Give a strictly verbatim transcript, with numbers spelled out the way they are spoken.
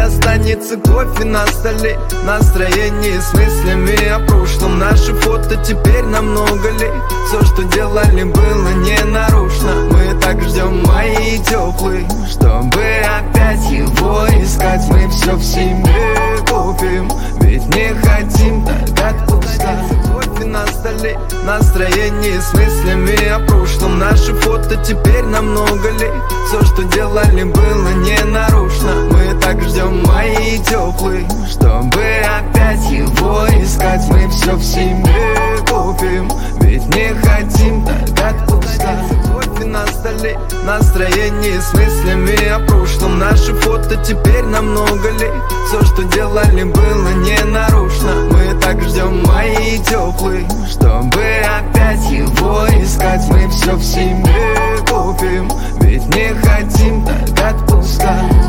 останется кофе на столе, настроение с мыслями о прошлом. Наши фото теперь намного лет. Все, что делали, было не нарушно. Мы так ждем мои теплые, чтобы опять его искать. Мы все в семье купим, ведь не хотим так отпускать. Кофе на столе, настроение с мыслями о прошлом. Наши фото теперь намного лет. Все, что делали, было не нарушно. Мы так ждем мои теплые, чтобы опять его искать. Мы все в семье купим, ведь не хотим так отпускать. Кофе на столе, настроение с мыслями о прошлом. Наши фото теперь намного лет. Все, что делали, было не нарушно. Мы так ждем мои теплые, чтобы опять его искать. Мы все в семье купим, ведь не хотим так отпускать.